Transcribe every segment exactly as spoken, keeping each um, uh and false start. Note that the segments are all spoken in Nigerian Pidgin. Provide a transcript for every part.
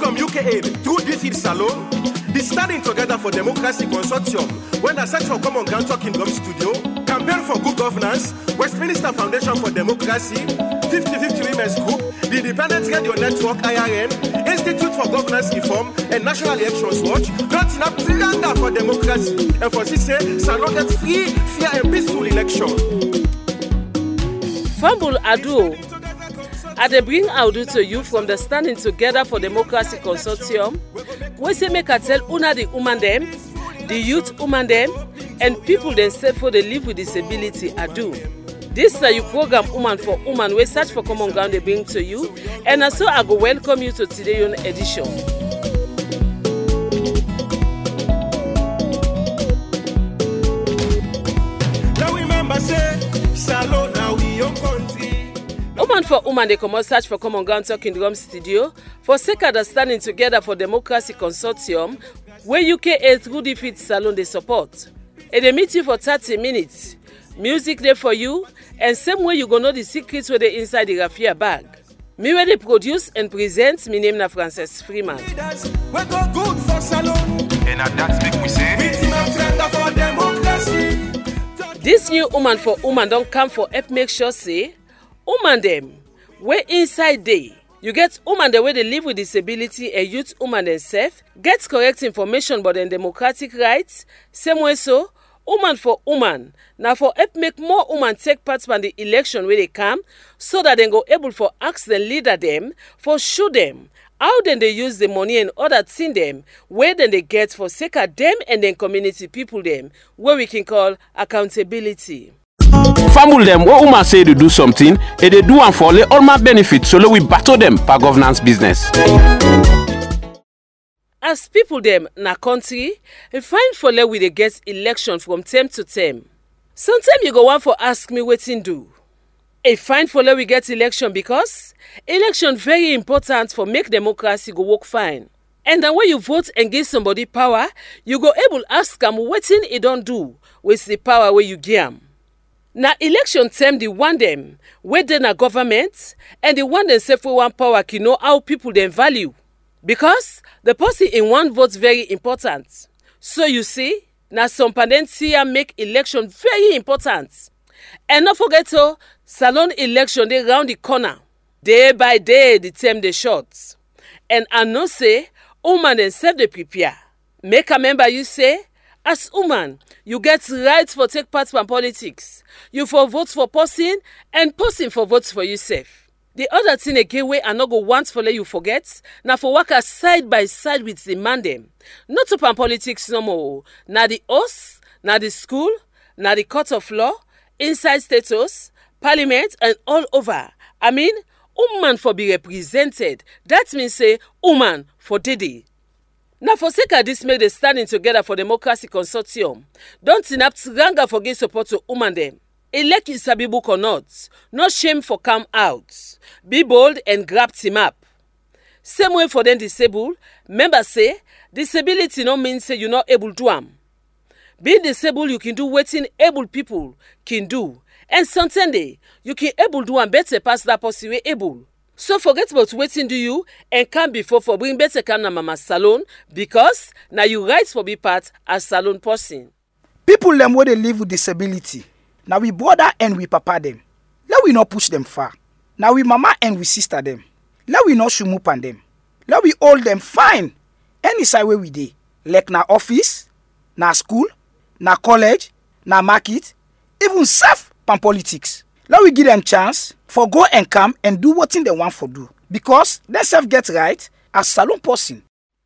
from U K Aid through Defeat Salon, the Standing Together for Democracy Consortium, when the Search for Common Ground Kingdom Studio, Campaign for Good Governance, Westminster Foundation for Democracy, fifty fifty Women's Group, the Independent Radio Network I R N, Institute for Governance Reform, and National Elections Watch, don't in a plan for democracy, and for C C, Salon get free, fair, and peaceful election. Fambul Adu, I dey bring Audu to you from the Standing Together for Democracy Consortium. We say make I tell una the woman them, the youth woman them, and people them say for they live with disability. Adu. This is your program Woman for Woman. We search for common ground they bring to you, and so I go welcome you to today's edition. Now remember say, Salon now we your country. Woman for Woman, they come out search for common ground talking drum studio for sake of the Standing Together for Democracy Consortium, where U K A through Defeat Salon they support. And they meet you for thirty minutes. Music there for you, and same way you go know the secrets where they inside the raffia bag. Me where they produce and present, me name na Frances Freeman. We go good for Salon. And that's make we say, We team up together for democracy. This new Woman for Woman don't come for help make sure say, woman them, where inside they, you get woman the way they live with disability and youth woman themselves, get correct information about their democratic rights, same way so, woman for woman, now for help make more women take part in the election where they come, so that they go able for ask the leader them, for show them, how then they use the money and other thing them, where then they get for sake of them and then community people them, where we can call accountability. Family them, what woman say to do something, and they do and for all my benefits, so we battle them per governance business. As people them na country, we find for let we dey get election from term to term. Sometimes you go want for ask me wetin do. A find for let we get election because election very important for make democracy go work fine. And then when you vote and give somebody power, you go able ask am wetin e don do with the power where you give am. Na election term the one them where they na government and the one them say for one power can know how people them value. Because the person in one vote very important. So you see, na some parents here make election very important. And not forget to Salon election they round the corner. Day by day the term they short. And I know say, woman and self they prepare. Make a member you say, as woman, you get rights for take part in politics. You for vote for person and person for vote for yourself. The other thing again where I no go want for let you forget, na for work side by side with the man them. Not to pan politics no more. Na the house, na the school, na the court of law, inside status, parliament and all over. I mean, woman for be represented. That means say woman for dede. Now for sake of this make the Standing Together for Democracy Consortium. Don't enact ranga for give support to woman them. Elect you sabi book or not, no shame for come out. Be bold and grab team up. Same way for them disabled, members say, disability no mean say you're not able to am. Being disabled, you can do wetin able people can do. And sometimes you can able do and better pass that person way able. So forget about wetin do you and come before for bring better come na mama salon because now you right for be part as salon person. People them where they live with disability. Now we brother and we papa them. Let we not push them far. Now we mama and we sister them. Let we not shumup on them. Let we hold them fine. Any side where we dey. Like na office, na school, na college, na market, even self pan politics. Let we give them chance for go and come and do what they want for do. Because they self get right as salon person.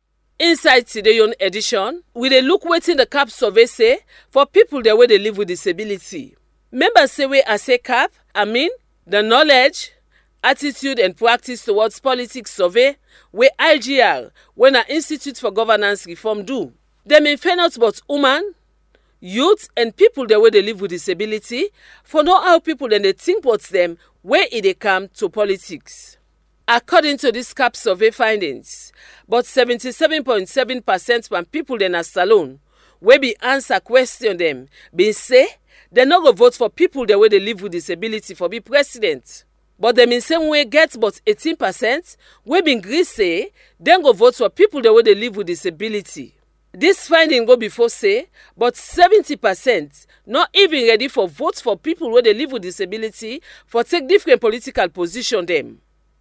Inside today's edition, we dey look wetin the C A P survey say for people the way they live with disability. Members say we as a C A P, I mean, the knowledge, attitude and practice towards politics survey where I G R, when an Institute for Governance Reform do. They may find out about women, youth and people the way they live with disability for know how people then they think about them where it they come to politics. According to this C A P survey findings, but seventy-seven point seven percent from people in a salon where be answer question them, be say they not go vote for people the way they live with disability for be president. But dem in same way get but eighteen percent wey bin gree say dem go vote for people dem wey dey live with disability. Dis finding go before say but seventy percent not even ready for vote for people wey dey live with disability for take different political position dem.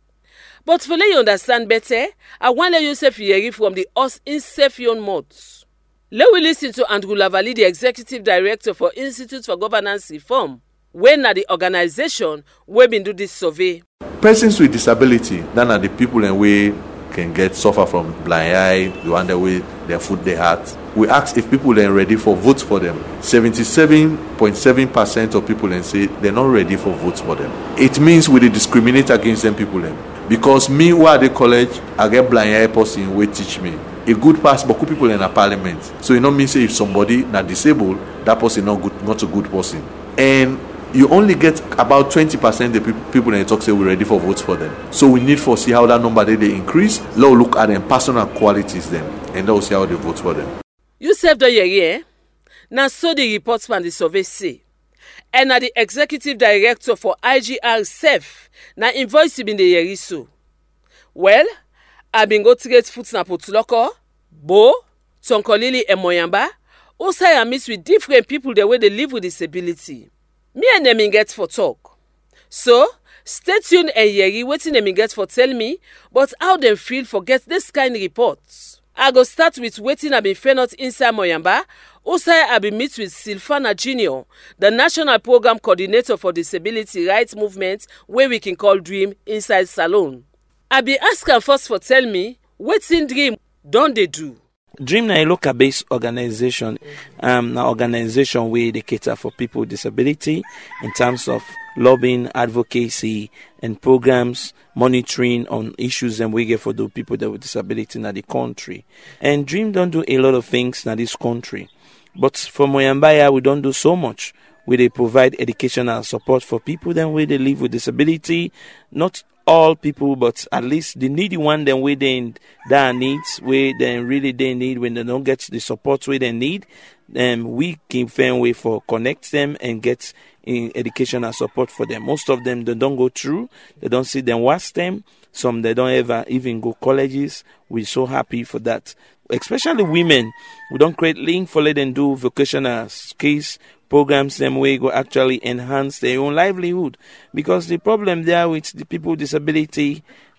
But for let you understand better, I wan let you sef hear from the us in sef yon mouth. Let we listen to Andrew Lavalley, the Executive Director for Institute for Governance Reform, wey na the organization wey been do this survey. Persons with disability, that are the people in way can get suffer from blind eye, the one that way their foot they heart. We ask if people are ready for votes for them. seventy-seven point seven percent of people then say they're not ready for votes for them. It means we discriminate against them people then. Because me, while at the college, I get blind eye person will teach me. A good pass, but good people in a parliament. So you know me say if somebody not disabled, that person not good, not a good person. And you only get about twenty percent of the people in the talk say we're ready for votes for them. So we need to see how that number they, they increase. Let's look at them personal qualities then, and then we'll see how they vote for them. You serve the year, now so the reports from the survey say. And now the executive director for I G R S E F now invoice been the year so. Well, I been go to get foot na potuloko, Bo, Tonkolili and Moyamba, also I meet with different people the way they live with disability. Me and them in get for talk. So, stay tuned and hear waiting them in get for tell me, but how them feel for get this kind of reports. I go start with waiting I been fair not inside Moyamba. Also, I been meet with Silfana Junior, the National Program Coordinator for Disability Rights Movement, where we can call Dream inside Salon. I be ask am first for tell me, what's in Dream don't they do? Dream na a local-based organization, um, na organization where they cater for people with disability in terms of lobbying, advocacy, and programs monitoring on issues and we get for the people that with disability in the country. And Dream don't do a lot of things in this country, but for Moyambaya we don't do so much. We they provide educational support for people then where they live with disability, not all people, but at least the needy one, then where they that needs, where they really they need when they don't get the support where they need, um, we can find way for connect them and get in educational support for them. Most of them they don't go through, they don't see them watch them. Some they don't ever even go colleges. We're so happy for that. Especially women, we don't create link for let them do vocational skills programs them way go actually enhance their own livelihood, because the problem there with the people with disability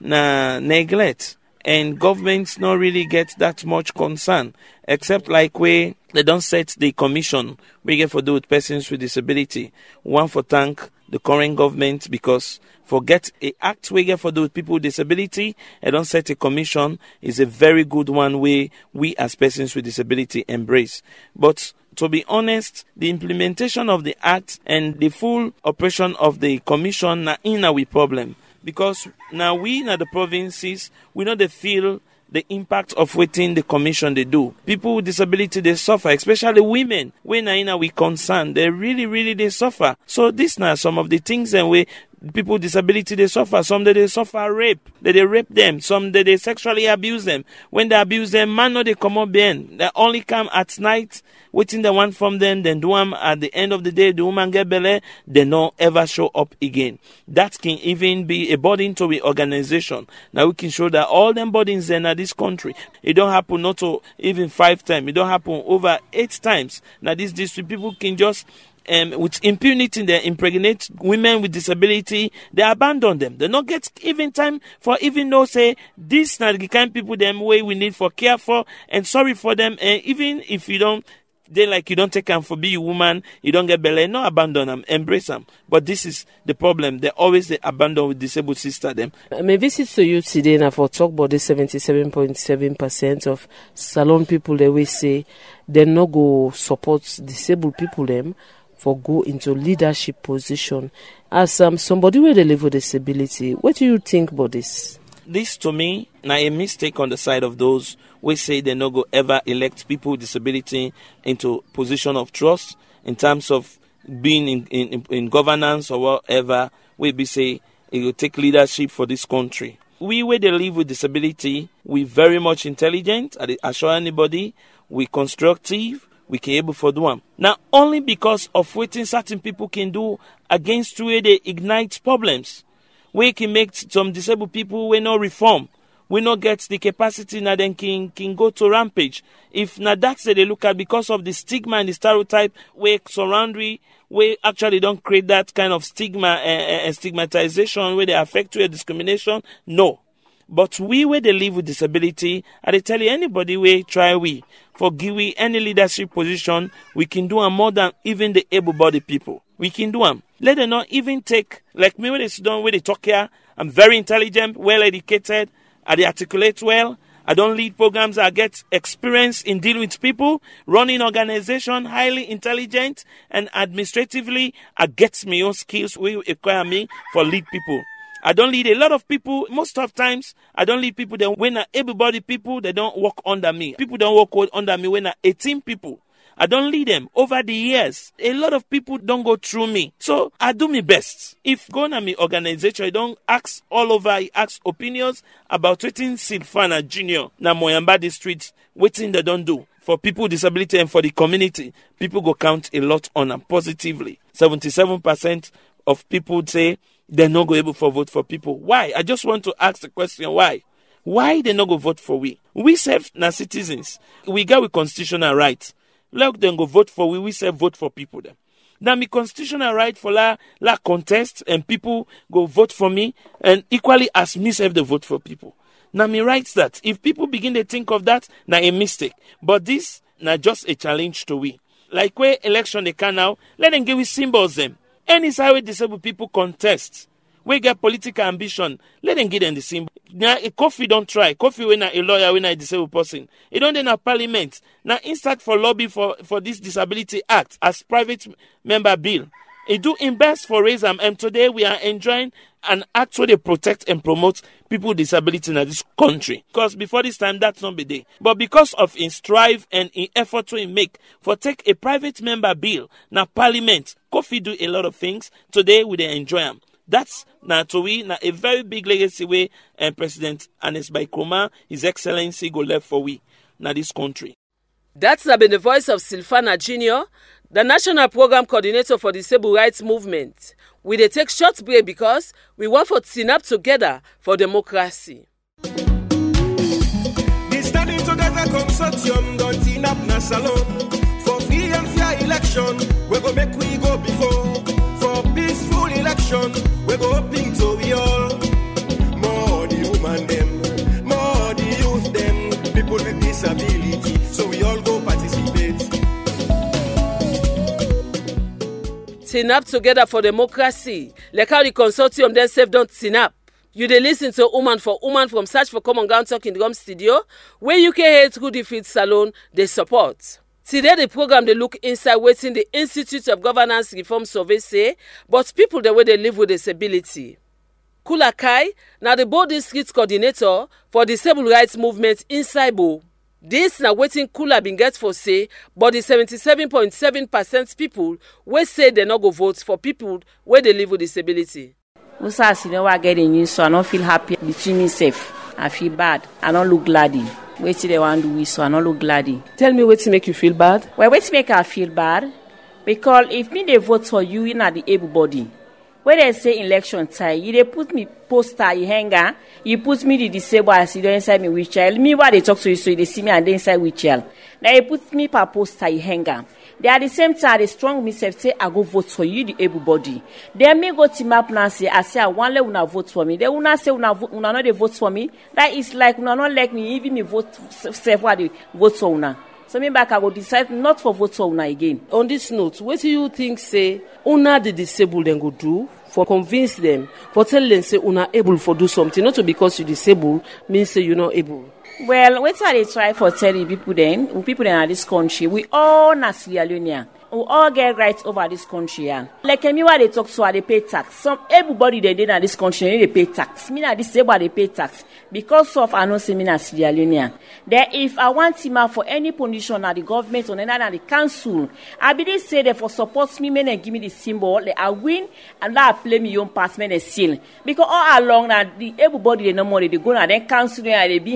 na neglect, and governments not really get that much concern, except like where they don't set the commission we get for do with persons with disability. One for thank the current government because forget a act we get for do with people with disability and don't set a commission is a very good one way we as persons with disability embrace. But to be honest, the implementation of the act and the full operation of the commission na in our problem, because now we in the provinces we know they feel the impact of waiting the commission they do. People with disability they suffer, especially women. When na we concern, they really really they suffer. So this now some of the things and we people with disability they suffer. Some that they suffer rape, that they rape them. Some that they sexually abuse them. When they abuse them, man no they come up then. They only come at night, waiting the one from them, then do them at the end of the day, the woman get belly, they don't ever show up again. That can even be a burden to the organization. Now we can show that all them burdens in this country, it don't happen not to even five times, it don't happen over eight times. Now these district people can just Um, with impunity, they impregnate women with disability, they abandon them. They not get even time for even though say this not the kind of people them way we need for care for and sorry for them. And even if you don't, they like you don't take them for be a woman, you don't get belly, no abandon them, embrace them. But this is the problem. They always they abandon with disabled sister them. I may visit to you today now for talk about the seventy-seven point seven percent of salon people they will say they no go support disabled people them for go into leadership position. As um, somebody with a live with disability, what do you think about this? This to me, now a mistake on the side of those who say they no go ever elect people with disability into position of trust in terms of being in, in, in governance or whatever. We be say it will take leadership for this country. We where they live with disability, we very much intelligent. I assure anybody, we constructive. We can able for do them. Now, only because of what certain people can do against where they ignite problems. we can make some disabled people we no reform. We not get the capacity now then can, can go to rampage. If now that's they look at because of the stigma and the stereotype we surround we, we actually don't create that kind of stigma and uh, uh, stigmatization where they affect you discrimination. No. But we where they live with disability, I they tell you anybody we try we for give we any leadership position, we can do them more than even the able-bodied people. We can do them. Let them not even take like me when they sit down where they talk here. I'm very intelligent, well educated. I articulate well. I don't lead programs. I get experience in dealing with people, running organization, highly intelligent, and administratively, I get my own skills will require me for lead people. I don't lead a lot of people. Most of times, I don't lead people. Then when I able-bodied people, they don't work under me. People don't work under me when I eighteen people. I don't lead them. Over the years, a lot of people don't go through me. So I do my best. If go on my organization, I don't ask all over, I ask opinions about waiting Silfana Junior na Moyamba district, waiting they don't do. For people with disability and for the community, people go count a lot on them positively. seventy-seven percent of people say they're not going to able for vote for people. Why? I just want to ask the question, why? Why they not go vote for we? We serve na citizens. We got with constitutional rights. Let them go vote for we, we say vote for people then. Now my constitutional right for la la contest and people go vote for me and equally as me serve the vote for people. Now me writes that if people begin to think of that, now a mistake. But this now just a challenge to we. Like where election they can now, let them give we symbols them. Any side where disabled people contest, we get political ambition, let them give them the symbol. Now a coffee don't try. Coffee when a lawyer, when a disabled person. It don't in a parliament. Now instant for lobby for, for this disability act as private member bill. It do invest for raise them. And today we are enjoying an act where they protect and promote people with disability in this country. Because before this time, that's not be there. But because of in strive and in effort to make for take a private member bill, now parliament, Kofi do a lot of things. Today we they enjoy them. That's now to we now a very big legacy way and President Ernest Bai Koroma, His Excellency go left for we now this country. That's been the voice of Silfana Junior, the National Program Coordinator for the Civil Rights Movement. We dey take short break because we want for team up together for democracy. The Standing Together Consortium don't team up na salon for free and fair election. We go make we go before for peaceful election. We go hoping to we all more the woman them, more the youth them, people with disability. So we all go participate. Team up together for democracy. Like how the consortium themselves don't team up. You dey listen to Woman for Woman from Search for Common Ground Talk in the Gum Studio, where U K Health through the Field Salon they support. Today the program they look inside waiting the Institute of Governance Reform Survey say, but people the way they live with disability. Kula Kai, now the Bo District Coordinator for the Civil Rights Movement inside Bo. This na waiting Kula been get for say, but the seventy-seven point seven percent people wey say they not go vote for people where they live with disability. Usa, you know, I get in you, so I don't feel happy between myself. I feel bad. I don't look gladdy. Wait till they want to do so I don't look gladdy. Tell me what to make you feel bad. Well, what to make I feel bad? Because if me they vote for you, you not the able body. When they say election time, you they put me poster, you hanger, you put me the disabled, I see them inside me wheelchair. Me why they talk to you so they see me and they inside wheelchair. Now you put me per poster, you hanger. They are the same time they strong myself say I go vote for you, the able body. Then me go to my plan say I say I want let una vote for me. They una say una vote, una not they vote for me. That is like una not like me even me vote self why they vote for una. So me back I go decide not for vote for una again. On this note, what do you think say una the disabled then go do for convince them, for tell them say una able for do something, not to because you disabled means say you're not able. Well, what are they try for telling people then, people in this country, we all na Sierra Leone. We all get rights over this country. Yeah. Like me, why they talk so they pay tax. Some everybody they did in this country they pay tax. Me na disabled they pay tax because of I know say me na Sierra Leone. There, if I want him out for any position at the government or at the council, I be they say they for support me, men and give me the symbol. They I win and that I play me own pass men and seal. Because all along now the everybody they no money they go now then council and they be honorable.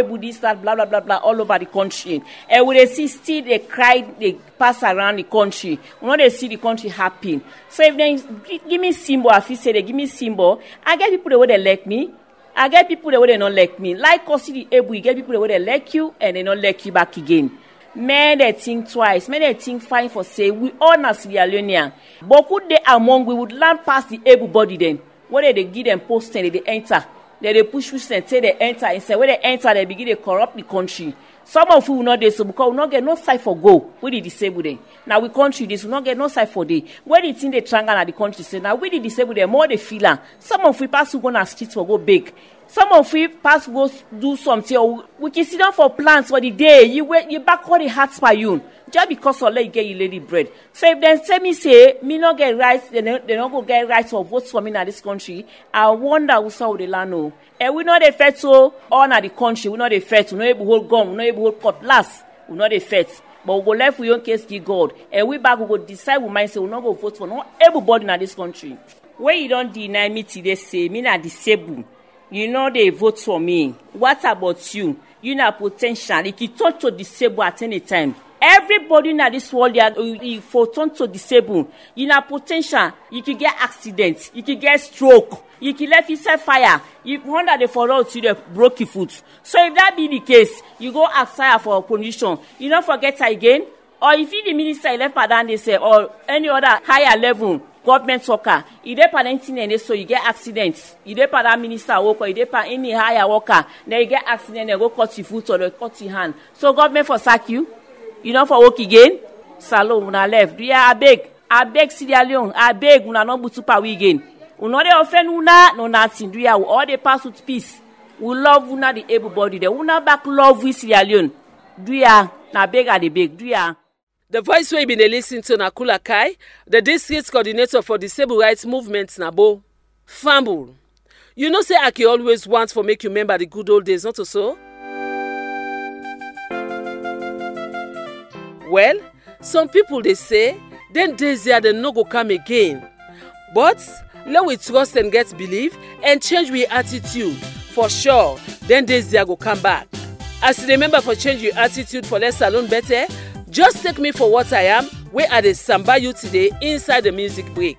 able this, that, blah, blah, blah, blah, all over the country. And we dey see still they cry, they pass around the country. We know they see the country happy. So if they give me symbol, I feel say they give me symbol, I get people the way they like me. I get people the way they don't like me. Like us, the able, you get people the way they like you and they don't like you back again. Men they think twice. Men they think fine for say we all na Sierra Leonean. But could they among we would learn past the able body then? Whether they give them post and they enter, then they push push and say they enter and say when they enter they begin to corrupt the country. Some of you will not do so because we not get no side for go. We the disabled them. Now we country this we not get no side for day. When the thing they triangle at the country say now we the disabled them more they feel am. Some of we pass to go na streets for go big. Some of we pass go do something or we can sit down for plans for the day. You wait you back all the hearts by you. Just because of let you get your lady bread. So if they say me say me not get rights, they not, they not go get rights for votes for me in this country. I wonder who saw the land know. And we not the fair to all na the country. We not the fair to no able hold gun, we not able hold cutlass. We not the fair. But we go left with your case give God. And we back we go decide we might say we not go vote for no everybody in this country. When you don't deny me today say me not disabled. You know they vote for me. What about you? You know potential. If you touch to disable at any time. Everybody in this world, you for turn to disabled. You know potential. You can get accidents. You can get stroke. You can let yourself fire. You wonder the for out to the broke your foot. So if that be the case, you go outside for a condition. You don't forget again. Or if you the minister left down they say or any other higher level government worker, if they pay anything and so you get accidents. If they pay that minister worker, if they pay any higher worker, then you get accident, they go cut your foot or they cut your hand. So government for sack you. You know for work again. Salon una left. Do ya I beg. I beg Sierra Leone. I beg una no butu pa we again. Una de offend una no nothing. Do ya all they pass with peace. We love una the able body. They una back love with Sierra Leone. Do ya na beg a the beg. Do ya. The voice we been listening to na Kula Kai, the district coordinator for the Civil Rights Movement Nabo. Fumble. You know say Aki always wants for make you remember the good old days, not so? Well, some people they say, then days there they no go come again. But let we trust and get belief and change we attitude. For sure, then days there go come back. As you remember for change your attitude for less salon better, just take me for what I am, where are the samba you today inside the music break.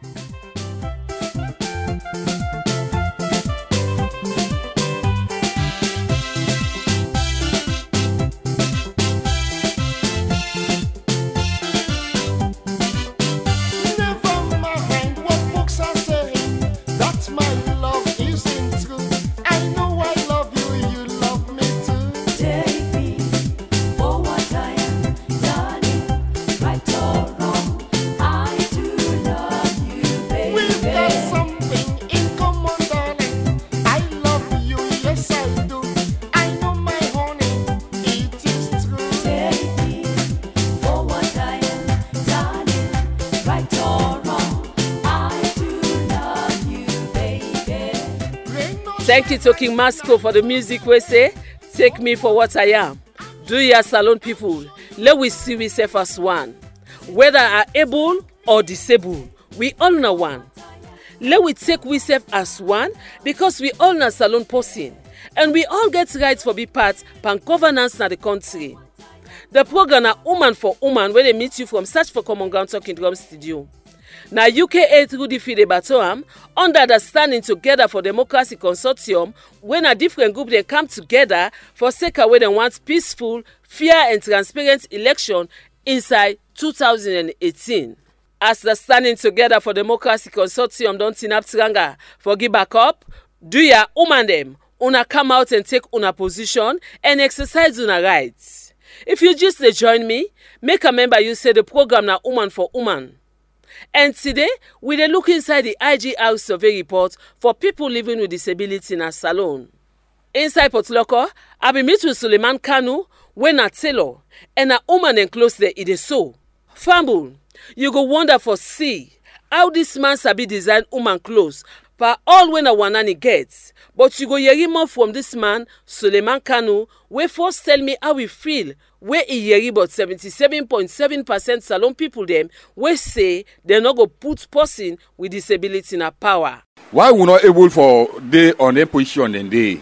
Thank you to King Masco for the music we say, take me for what I am. Do your salon people, let we see ourselves as one. Whether are able or disabled, we all know one. Let we take ourselves as one because we all know salon person. And we all get rights for be part pan governance na the country. The program na Woman for Woman where they meet you from Search for Common Ground Talking Drum Studio. Now U K A through the Fide Batoam under the Standing Together for Democracy Consortium when a different group they come together for sake of where they want peaceful, fair and transparent election inside two thousand eighteen. As the Standing Together for Democracy Consortium don't tin up tranga for give back up, do ya woman them, una come out and take una position and exercise una rights. If you just uh, join me, make a member you say the program na Woman for Woman. And today, we dey look inside the I G R survey report for people living with disability in a salon. Inside Port Loko, I be meet with Suleiman Kanu, when a tailor, and a woman enclosed there it is so. Fumble, you go wonder for see how this man sabi design woman clothes, for all when a wanani gets. But you go hear more from this man, Suleiman Kanu, where first tell me how we feel, where he hear about seventy-seven point seven percent salon people them, where say they not go put person with disability in a power. Why we not able for they on their position and they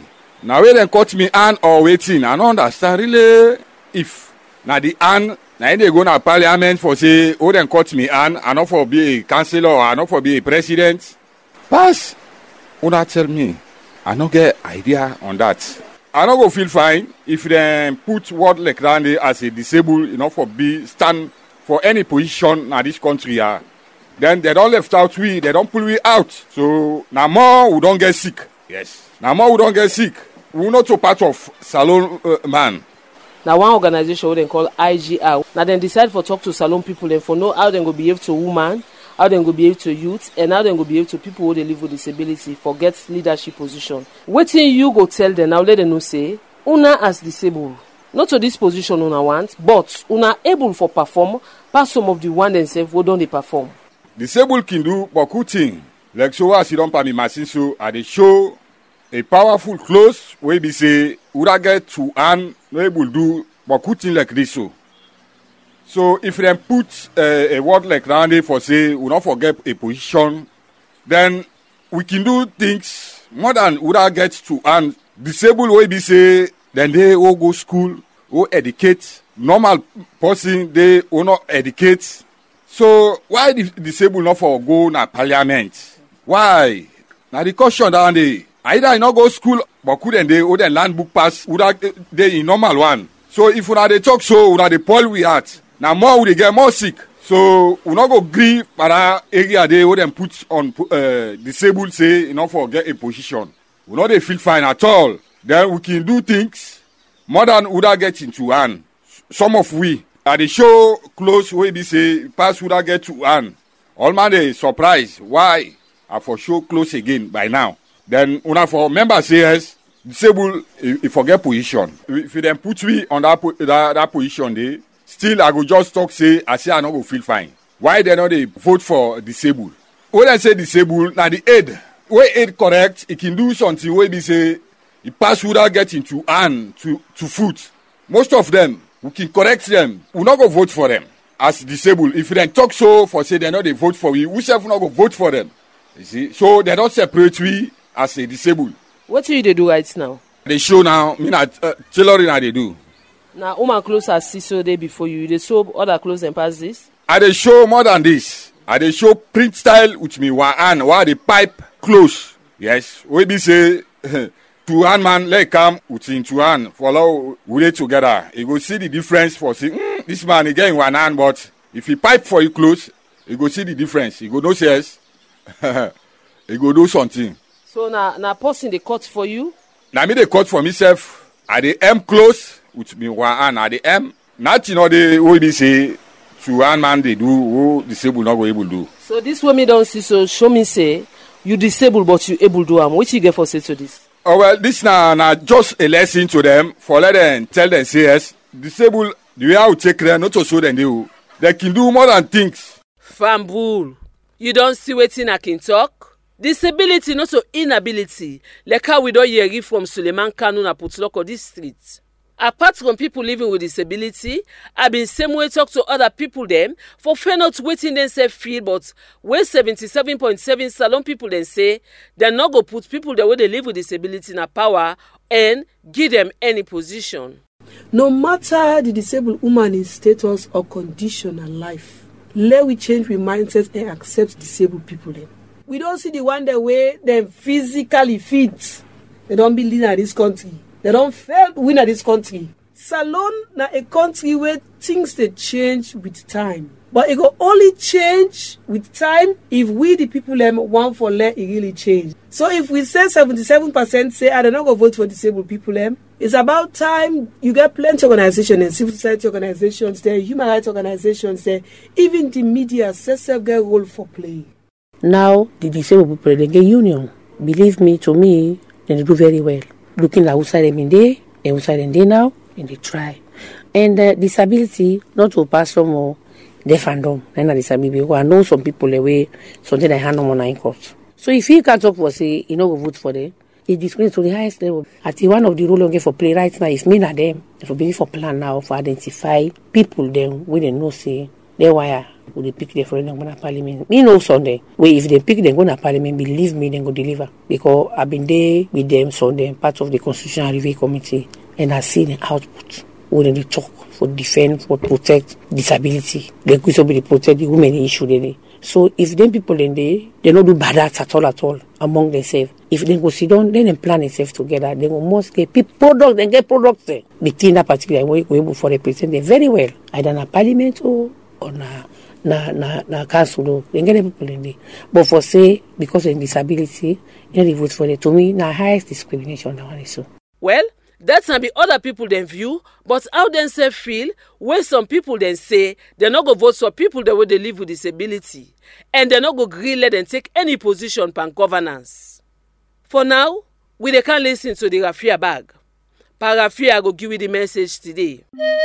Now where they cut me hand or waiting, I don't understand really if now the hand now they go to parliament for say, oh then cut me hand, I not for be a councillor or I not for be a president. Pass, una tell me, I don't get idea on that. I don't go feel fine if they put word like that as a disabled, you know, for be stand for any position in this country. Uh, then they don't left out we, they don't pull we out. So now more we don't get sick. Yes. Now more we don't get sick. We're not so part of Salone uh, man. Now one organization what they call I G R. Now then decide for talk to Salone people then for know how they go behave to woman, how they go behave to youth, and how they go behave to people who they live with disability for get leadership position. Waiting you go tell them now let them know say una as disabled. Not to this position una want, but una able for perform pass some of the one themselves who don't they perform. Disabled can do beaucoup things. Like so as you don't permit machine so at the show a powerful clothes where we say would get to and no able do beaucoup things like this so. So if they put uh, a word like that for say we don't forget a position, then we can do things more than would get to and disabled where we say then they all go school or educate normal person they will not educate. So why the disabled not for go na parliament? Why? Now the question down there. Either I not go school, but couldn't they or the land book pass would they in normal one. So if we they talk so, we the poll we at. Now more we get more sick. So we not go agree para area they would then put on uh, disabled say you know for get a position. We not they feel fine at all. Then we can do things more than would get into hand. Some of we at the show close way be say pass would get to hand. All man they surprised why I for show close again by now. Then una for members say yes, disabled if forget position. If you then put me on that that, that position there, still I go just talk say I say I not go feel fine. Why they not they vote for disabled? When I say disabled, now the aid, where aid correct, it can do something where we say it pass without getting to hand to to foot. Most of them we can correct them. We not go vote for them as disabled. If you then talk so for say they not they vote for we, we self not go vote for them. You see, so they don't separate we as a disabled. What do you they do right now? They show now, me not uh, tailoring how they do. Now, woman clothes are see so day before you. They sew other clothes and pass this. I they show more than this. I they show print style which me one hand, while the pipe close. Yes, we be say two hand man let come within two hand follow we together. You go see the difference for see mm, this man again one hand, but if he pipe for you close, you go see the difference. You go no says, you go do something. So now, now person they cut for you. Now me they cut for myself. I the M close. Which me one hand at the M. Nothing or the way they say to one man they do who disabled not go able to do. So this way me don't see so show me say you disabled but you able to do am. What you get for say to this? Oh well, this now na just a lesson to them for let them tell them say yes disabled the way how to take them not to show them they they can do more than things. Fambul, you don't see wetin I can talk. Disability not so inability like how we don't hear it from Suleiman Kanu na Putloko this street. Apart from people living with disability, I been same way talk to other people them for fair not waiting themselves feel, but where seventy-seven point seven salon people then say they not go put people the way they live with disability in a power and give them any position. No matter the disabled woman's status or condition in life, let we change we mindset and accept disabled people then. We don't see the one the way them physically fit. They don't be leading in this country. They don't fail to win at this country. Salone na a country where things they change with time. But it will only change with time if we the people them want for let it really change. So if we say seventy-seven percent say I don't know go vote for disabled people them, it's about time you get plenty of organizations and civil society organizations there, human rights organizations there, even the media self get role for play. Now the disabled people they get union. Believe me, to me, they do very well. Looking like outside them in there, and outside them there now, and they try. And uh, disability, not to pass some more deaf and dumb, and disability. I know some people the way something they hand them on in court. So if you can't talk for say, you know, go vote for them, it discriminates to the highest level. At the one of the role for play right now is me and them. For being for plan now for identify people then when they know say Then why would they pick them for them go to parliament? Me know Sunday. Where if they pick them go to parliament, believe me, they go deliver. Because I've been there with them Sunday, part of the Constitutional Review Committee, and I see the output when they talk for defend, for protect disability. They could also be protect the women issue there. So if them people in there, they don't do bad acts at all at all among themselves. If they go sit down, then they plan themselves together. They will must get product, then get products there. The thing that particular way we able for represent them very well, either in a parliament or or na na na na council. They get the people in there. But for say because of disability, you know they vote for them. To me, na highest discrimination that one is so. Well, that can be other people then view, but how them say feel where some people then say they not go vote for people that way they live with disability, and they not go agree let them take any position pan governance. For now, we they can listen to the Rafia bag. Pa Rafia go give you the message today.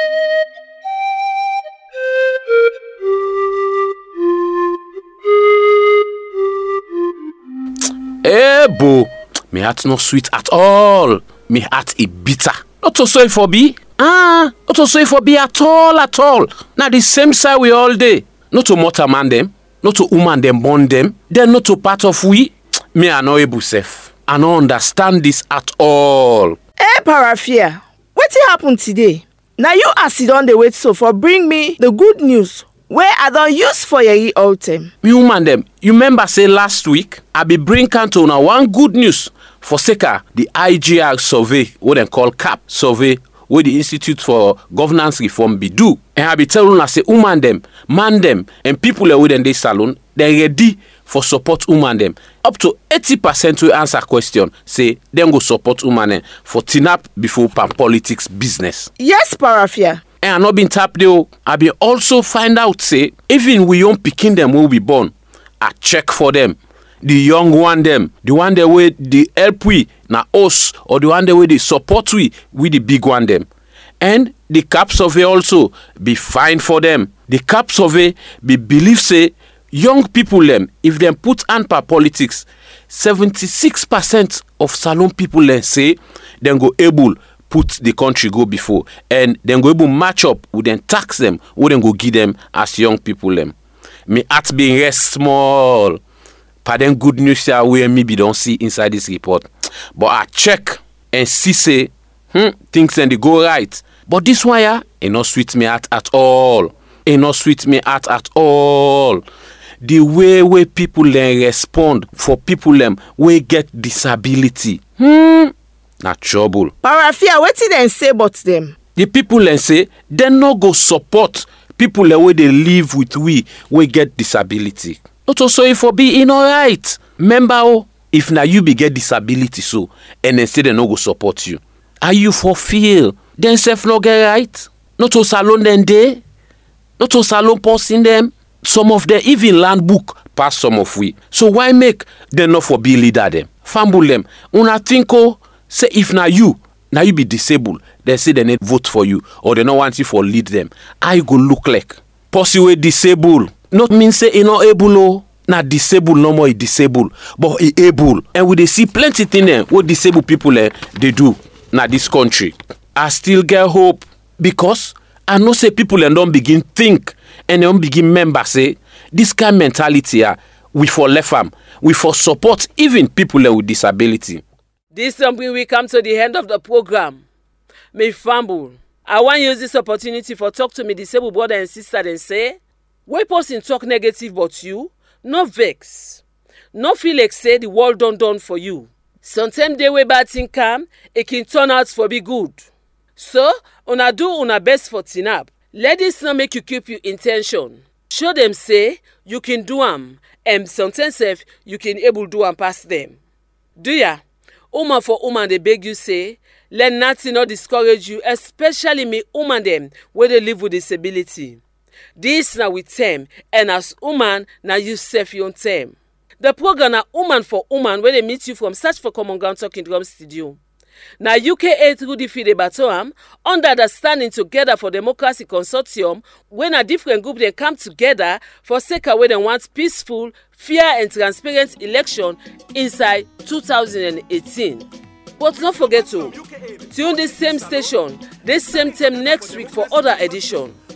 Eh, bo, me heart not sweet at all. Me heart is bitter. Not to say for be. Ah, not to say for be at all, at all. Now the same side we all day. Not to mortal man them. Not to woman them born them. Then not to part of we. Me I no able safe. I no understand this at all. Eh, Pa Rafia, what happened today? Now you as sit on the wait so for bring me the good news where I don't use for your all time. Me woman them. You remember say last week I be bring to now one good news. For Seka, the I G R survey, what they call C A P survey, where the Institute for Governance Reform be do. And I be telling us say, woman them, man them, and people that within this salon, they ready for support woman them. Up to eighty percent will answer question, say, them go support woman them for T N A P before pan politics business. Yes, Pa Rafia. And I not been tapped though. I be also find out, say, even we young picking them will be born, I check for them. The young one them, the one that way the help we na us, or the one that way the support we with the big one them. And the C A P survey also be fine for them. The C A P survey be believe say young people them, if them put on per politics, seventy-six percent of salon people them say then go able put the country go before, and then go able match up with them tax them, we then go give them as young people them. Me at being rest small. Pardon good news here where maybe don't see inside this report. But I check and see say hmm, things and they go right. But this one yeah, it not sweet me at at all. It not sweet me at at all. The way where people then respond for people them we get disability. Hmm. Not trouble. Pa Rafia, what did they say about them? The people then say they not go support people the way they live with we we get disability. Not also if for be in all right. Remember, oh, if now you be get disability so, and then say they no go support you. Are you for feel? Then self no get right? Not to salon then day? Not to salon posting them? Some of them even land book pass some of we. So why make them not for be leader them? Fumble them. Una think oh, say if now you, now you be disabled, they say they need vote for you, or they don't want you for lead them. How you go look like? Possibly disabled. Not mean say he not able oh. Not disabled no more he disabled, but he able. And we they see plenty things there what disabled people eh, they do na this country. I still get hope because I know say people and don't begin think and don't begin remember say this kind of mentality ah, we for left them, we for support even people with disability. This something we come to the end of the program. Me fumble. I want to use this opportunity for talk to me disabled brother and sister and say, we person talk negative about you, no vex. No feel like say the world done done for you. Sometimes they way bad thing come, it can turn out for be good. So, una do una best for T N A P. Let this not make you keep your intention. Show them say you can do them, and sometimes if you can able do and pass them. Do ya? Woman for woman they beg you say, let nothing not discourage you, especially me woman them where they live with disability. This now with them, and as woman now you self your own term. The program na woman for woman where they meet you from Search for Common Ground Talking Drum Studio. Now U K A through the Fide Batoam under the Standing Together for Democracy Consortium, when a different group they come together for sake of where they want peaceful, fair and transparent election inside two thousand eighteen. But don't forget to tune this same station, this same time next week for other edition.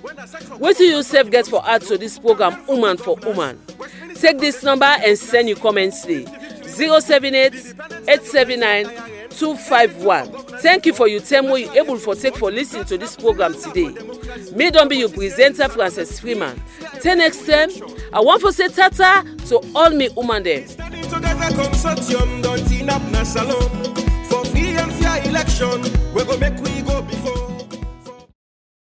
Wetin you sef get for add to this program woman for woman? Take this number and send your comments today. zero seven eight eight seven nine two five one. Thank you for your time wey you able for take for lis ten to this program today. Me don be your presenter Frances Freeman. Till next time, I want to say tata to all me woman dem. Together consortium don't team up na salon for free and fair election. We go make